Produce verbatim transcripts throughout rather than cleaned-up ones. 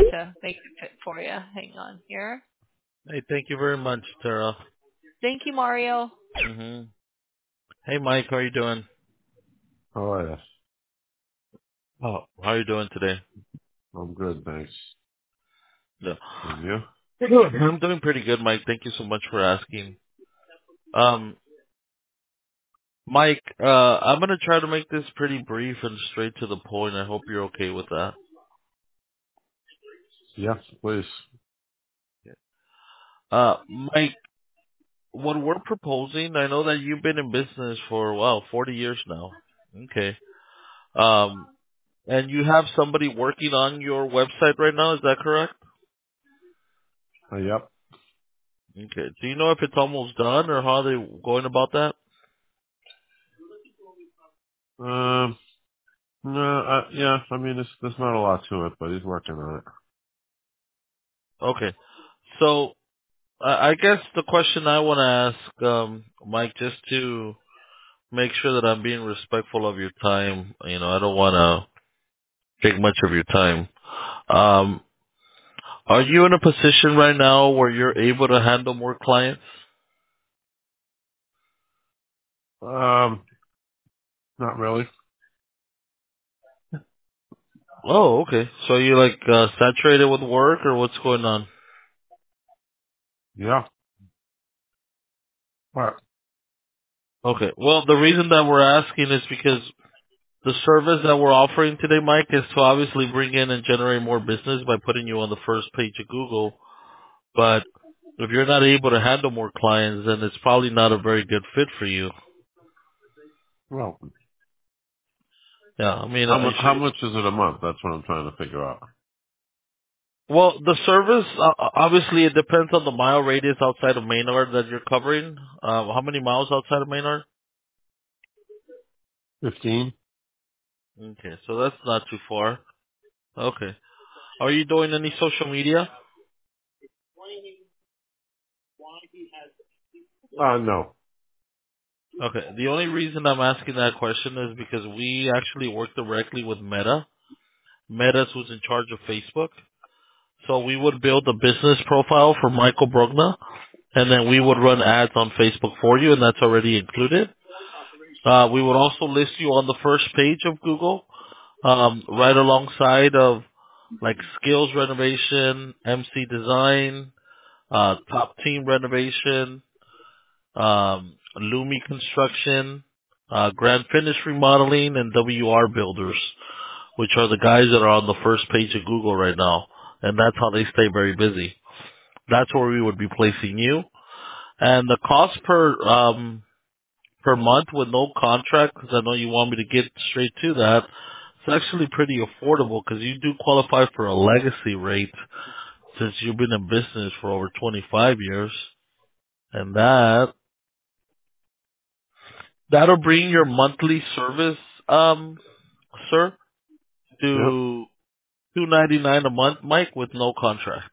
to make it fit for you. Hang on here. Hey, thank you very much, Tara. Thank you, Mario. hmm Hey, Mike, how are you doing? Oh, yes. Oh, how are you doing today? I'm good, thanks. Yeah. And you? I'm doing pretty good, Mike. Thank you so much for asking. Um, Mike, uh, I'm gonna try to make this pretty brief and straight to the point. I hope you're okay with that. Yes, please. Uh, Mike, what we're proposing, I know that you've been in business for, wow, forty years now. Okay. Um, and you have somebody working on your website right now, is that correct? Uh, yep. Okay. Do you know if it's almost done or how they going about that? Um, no, uh, yeah, I mean, there's, there's not a lot to it, but he's working on it. Okay. So I I guess the question I want to ask, um, Mike, just to make sure that I'm being respectful of your time, you know, I don't want to take much of your time. Um, are you in a position right now where you're able to handle more clients? Um, not really. Oh, okay. So you're like uh, saturated with work, or what's going on? Yeah. What? Okay. Well, the reason that we're asking is because the service that we're offering today, Mike, is to obviously bring in and generate more business by putting you on the first page of Google. But if you're not able to handle more clients, then it's probably not a very good fit for you. Well, Yeah, I mean, how uh, much, how much is it a month? That's what I'm trying to figure out. well, the service, uh, uh, obviously it depends on the mile radius outside of Maynard that you're covering. Uh, how many miles outside of Maynard? fifteen? Okay, so that's not too far. Okay. Are you doing any social media? Uh, no. Okay. The only reason I'm asking that question is because we actually work directly with Meta. Meta's who's in charge of Facebook. So we would build a business profile for Michael Brogna, and then we would run ads on Facebook for you, and that's already included. Uh, we would also list you on the first page of Google, um, right alongside of like skills renovation, M C design, uh, top team renovation, um, Lumi construction, uh, Grand Finish remodeling, and W R builders, which are the guys that are on the first page of Google right now. And that's how they stay very busy. That's where we would be placing you. And the cost per, um, per month with no contract, because I know you want me to get straight to that, it's actually pretty affordable because you do qualify for a legacy rate since you've been in business for over twenty-five years. And that, that'll bring your monthly service, um, sir, Yep. to two ninety-nine a month, Mike, with no contract.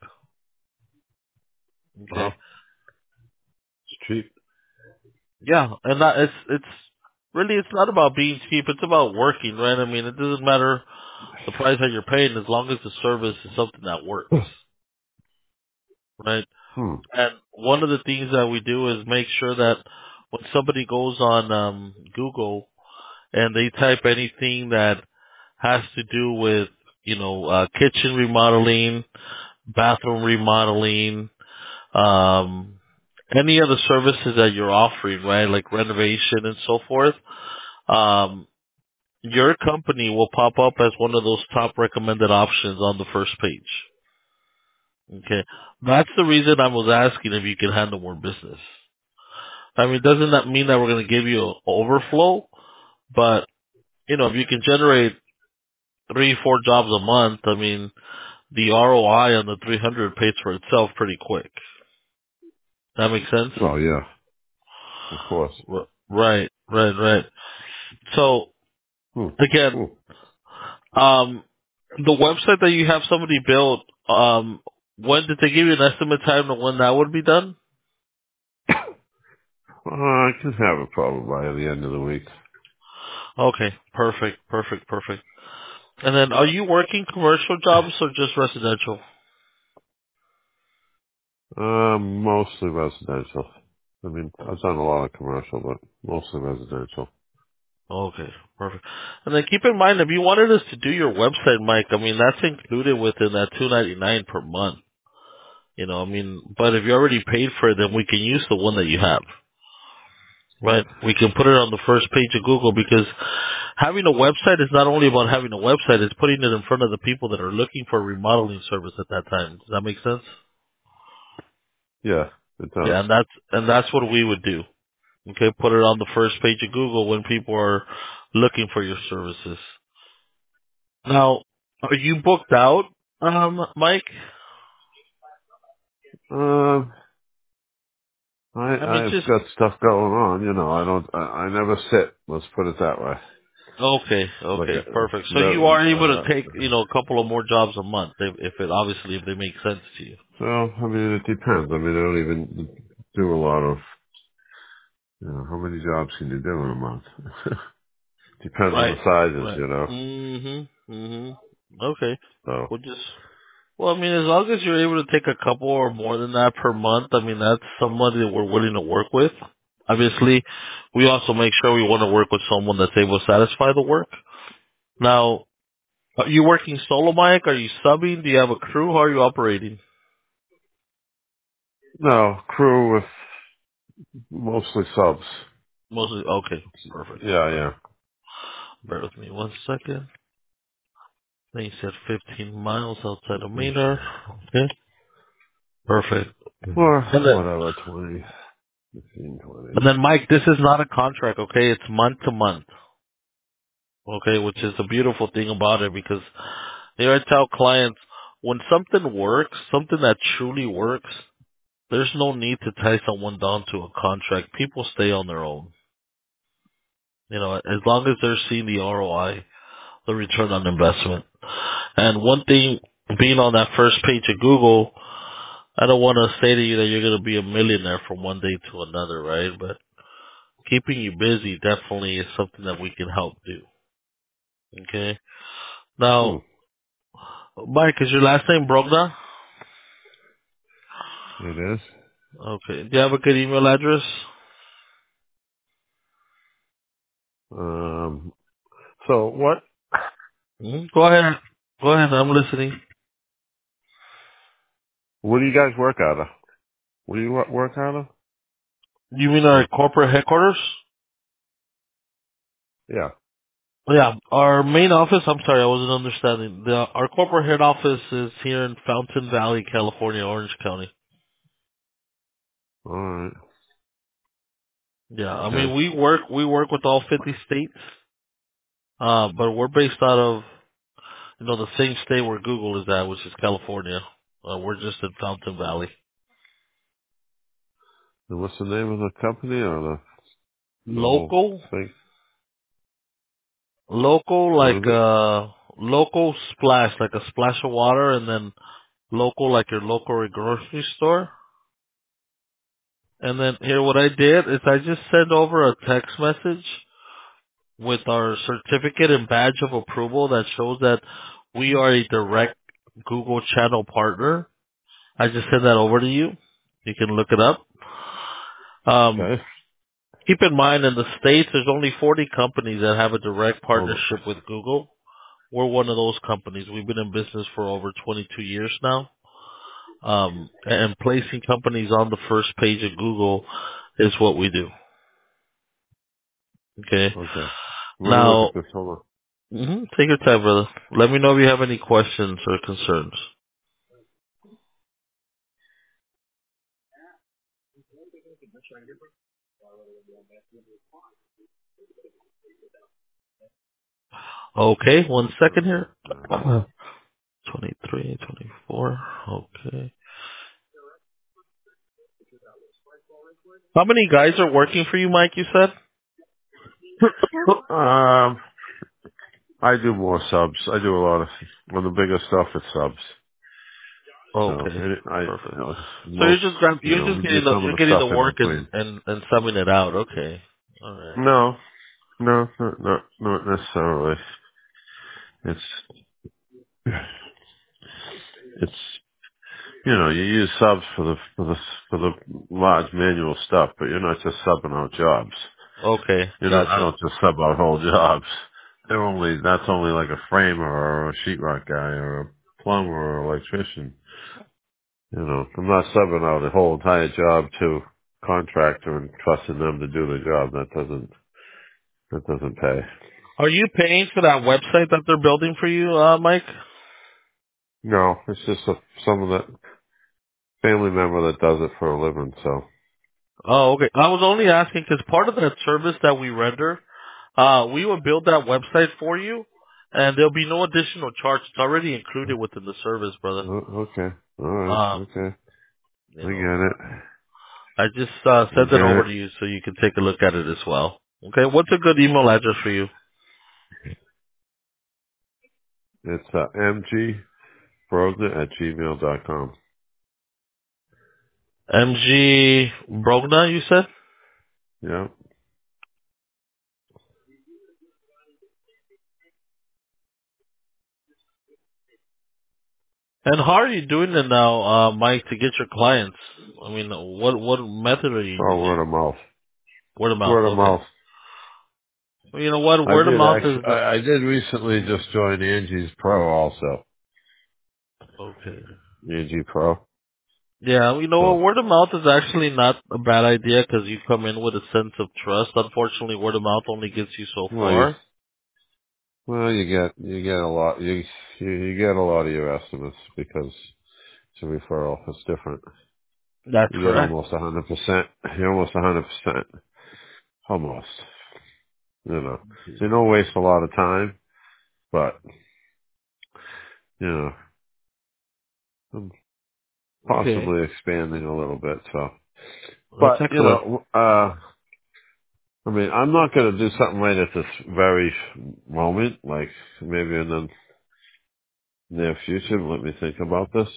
Okay. Well, it's cheap. Yeah, and that it's it's really it's not about being cheap. It's about working, right? I mean, it doesn't matter the price that you're paying as long as the service is something that works, right? Hmm. And one of the things that we do is make sure that when somebody goes on um, Google and they type anything that has to do with you know uh, kitchen remodeling, bathroom remodeling, um, any other services that you're offering, right, like renovation and so forth. Um, your company will pop up as one of those top recommended options on the first page. Okay. That's the reason I was asking if you can handle more business. I mean, doesn't that mean that we're going to give you an overflow? But, you know, if you can generate three, four jobs a month, I mean, the R O I on the three hundred pays for itself pretty quick. That makes sense? Well, yeah, of course. R- Right, right, right. So, Hmm. again, Hmm. Um, the website that you have somebody built, um, when did they give you an estimate time of when that would be done? Uh, I can have it probably by the end of the week. Okay, perfect, perfect, perfect. And then, are you working commercial jobs or just residential? Um, mostly residential. I mean, I've done a lot of commercial, but mostly residential. Okay, perfect. And then keep in mind, if you wanted us to do your website, Mike, I mean, that's included within that two ninety-nine per month. You know, I mean, but if you already paid for it, then we can use the one that you have. Right? We can put it on the first page of Google because having a website is not only about having a website, it's putting it in front of the people that are looking for a remodeling service at that time. Does that make sense? Yeah, it does. Yeah, and that's, and that's what we would do. Okay, put it on the first page of Google when people are looking for your services. Now, are you booked out, um, Mike? Um, I, I mean, I've just, got stuff going on, you know, I don't, I, I never sit, let's put it that way. okay, Like, okay, uh, perfect. So you the, are able to uh, take, you know, a couple of more jobs a month if, if it, obviously, if they make sense to you. well, I mean, it depends. I mean, I don't even do a lot of, you know, how many jobs can you do in a month? Depends on Right, the sizes, right. you know, Mm-hmm, mm-hmm. Okay. so. We'll just, well, I mean, as long as you're able to take a couple or more than that per month, I mean, that's somebody that we're willing to work with. Obviously, we also make sure we want to work with someone that's able to satisfy the work. Now, are you working solo, Mike? Are you subbing? Do you have a crew? How are you operating? No, crew with mostly subs. Mostly, okay, perfect, Yeah, perfect. yeah. Bear with me one second. Then you said fifteen miles outside of Maynard. Okay, perfect. Or And then, whatever, twenty, fifteen, twenty. and then, Mike, this is not a contract, okay? It's month to month, okay? Which is the beautiful thing about it because here I tell clients when something works, something that truly works, there's no need to tie someone down to a contract. People stay on their own. You know, as long as they're seeing the R O I, the return on investment. And one thing, being on that first page of Google, I don't want to say to you that you're going to be a millionaire from one day to another, right? But keeping you busy definitely is something that we can help do. Okay. Hmm, Now, Mike, is your last name Brogna? it is. Okay. Do you have a good email address? Um, so what, hmm Go ahead. Go ahead. I'm listening. what do you guys work out of? What do you wo- work out of? You mean our Like, corporate headquarters? yeah. Yeah, our main office, I'm sorry, I wasn't understanding. The, our corporate head office is here in Fountain Valley, California, Orange County. Alright. Yeah, I Okay. mean, we work, we work with all fifty states, uh, but we're based out of, you know, the same state where Google is at, which is California. Uh, we're just in Fountain Valley. And what's the name of the company or the, the whole Local, thing? local, What like, is it? uh, local splash, like a splash of water, and then local, like your local grocery store. And then here, what I did is I just sent over a text message with our certificate and badge of approval that shows that we are a direct Google channel partner. I just sent that over to you. You can look it up. Um, Okay. keep in mind, in the States, there's only forty companies that have a direct Hold on. partnership with Google. We're one of those companies. We've been in business for over twenty-two years now. Um, and placing companies on the first page of Google is what we do. Okay. Okay. Let me look Now, at this. Hold on. hmm take your time, brother. Let me know if you have any questions or concerns. Okay, one second here. twenty-three, twenty-four. Okay. How many guys are working for you, Mike, you said? Um, I do more subs. I do a lot of, on the bigger stuff, it's subs. So, Okay, it, I, perfect. you know, So you're most, just grab, you you're know, just we do getting the some of you're the getting stuff the in work and between. and and subbing it out. Okay. All right. No, no, not, not, not necessarily. It's it's you know you use subs for the for the for the large manual stuff, but you're not just subbing out jobs. Okay, You know, you gotcha. don't just sub out whole jobs. They're only that's only like a framer or a sheetrock guy or a plumber or electrician. You know, I'm not subbing out a whole entire job to contractor and trusting them to do the job. That doesn't that doesn't pay. Are you paying for that website that they're building for you, uh, Mike? No, it's just a, some of the family member that does it for a living. So Oh, okay. I was only asking because part of that service that we render, uh, we will build that website for you, and there'll be no additional charge. It's already included within the service, brother. o- okay, all right, Um, okay, you I know, get it. I just uh, I sent it get over it. to you so you can take a look at it as well. Okay, what's a good email address for you? It's uh, m g brogna at gmail dot com. M G Brogna, you said? Yeah. And how are you doing it now, uh, Mike, to get your clients? I mean, what what method are you Oh, using? word of mouth. Word of mouth, Word of okay. mouth. Well, you know what? I Word of did mouth actually. is the... I, I did recently just join Angie's Pro also. Okay. Angie Pro. Yeah, you know So, what? Word of mouth is actually not a bad idea because you come in with a sense of trust. Unfortunately, word of mouth only gets you so well, you far. well you get you get a lot you you, you get a lot of your estimates because it's a referral. It's different. That's You get correct. almost a hundred percent. You're almost a hundred percent. Almost. You know. So you don't waste a lot of time, but you know, I'm Okay. possibly expanding a little bit. So, That's but you excellent. know, uh, I mean, I'm not going to do something right at this very moment. Like maybe in the near future. Let me think about this.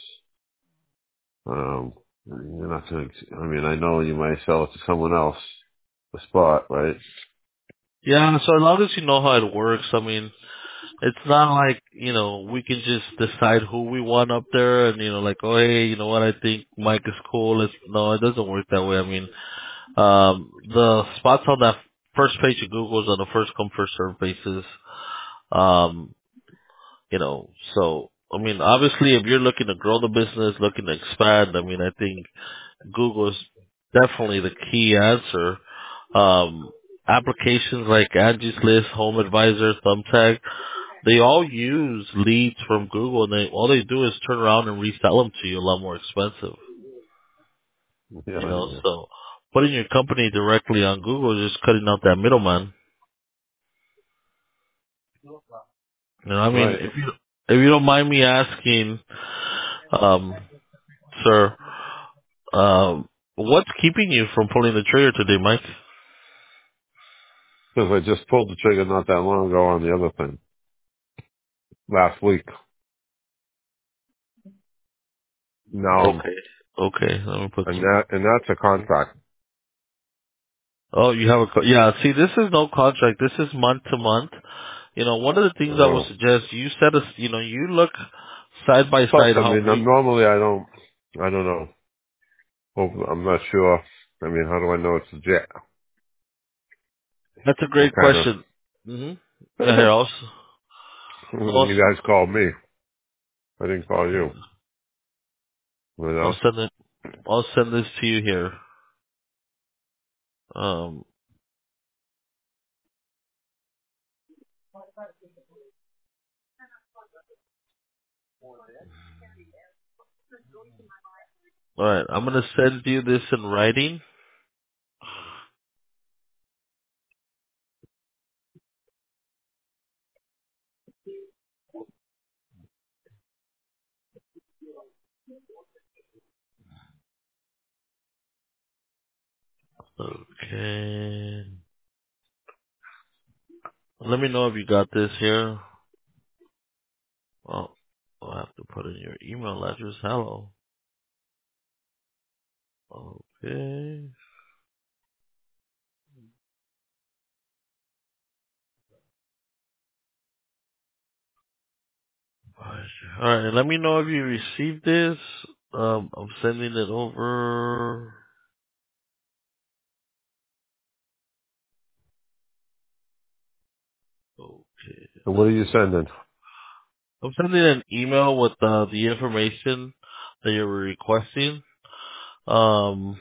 Um, you're not going to. I mean, I know you might sell it to someone else. The spot, right? Yeah, so as long as you know how it works, I mean, it's not like, you know, we can just decide who we want up there and, you know, like, oh, hey, you know what, I think Mike is cool. It's, no, it doesn't work that way. I mean, um, the spots on that first page of Google is on a first come, first serve basis. Um, you know, so, I mean, obviously if you're looking to grow the business, looking to expand, I mean, I think Google is definitely the key answer. Um, applications like Angie's List, Home Advisor, Thumbtack, they all use leads from Google, and they all they do is turn around and resell them to you a lot more expensive. You Yeah, know, yeah. so putting your company directly on Google is just cutting out that middleman. You know, I mean, Right. if you if you don't mind me asking, um, sir, um, what's keeping you from pulling the trigger today, Mike? Because I just pulled the trigger not that long ago on the other thing last week. Now, Okay, okay, let me put and some. that and that's a contract. Oh, you have a co- yeah. See, this is no contract. This is month to month. You know, one of the things I would Oh. suggest you set us. You know, you look side by Plus, side I how mean, I'm we. normally I don't. I don't know. Hope- I'm not sure. I mean, how do I know it's legit? That's a What great kind of? question. hmm Yeah, here also. Also, You guys called me. I didn't call you. You I'll know? send it. I'll send this to you here. Um, all right, I'm gonna send you this in writing. Okay. Let me know if you got this here. Oh, I'll have to put in your email address. Hello. Okay. Alright, let me know if you received this. Um, I'm sending it over. Okay. So what are you sending? I'm sending an email with uh, the information that you were requesting. Um,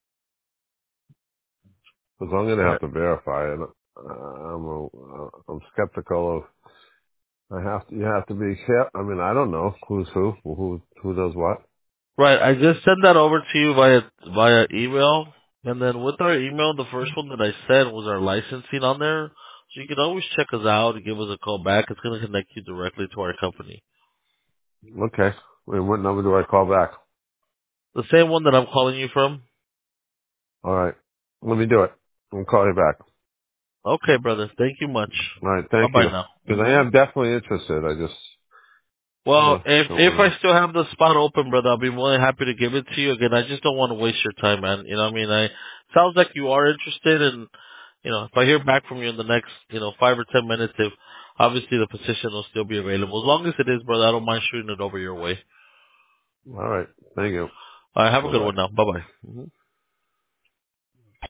Because I'm gonna alright. have to verify it. Uh, I'm a, uh, I'm skeptical of. I have to. You have to be careful. I mean, I don't know who's who, who who does what. Right, I just sent that over to you via via email, and then with our email, the first one that I sent was our licensing on there. So you can always check us out and give us a call back. It's going to connect you directly to our company. Okay. And what number do I call back? The same one that I'm calling you from. All right. Let me do it. I'll call you back. Okay, brother. Thank you much. All right. Bye Thank bye you. now. Because I hmm am definitely interested. I just, you Well, know, if don't if want I still have the spot open, brother, I'll be more than happy to give it to you. Again, I just don't want to waste your time, man. You know what I mean? I sounds like you are interested, and you know, if I hear back from you in the next, you know, five or ten minutes, if obviously the position will still be available. As long as it is, brother, I don't mind shooting it over your way. to. All right. Thank you. All right, have a Bye good bye. one now. Bye bye.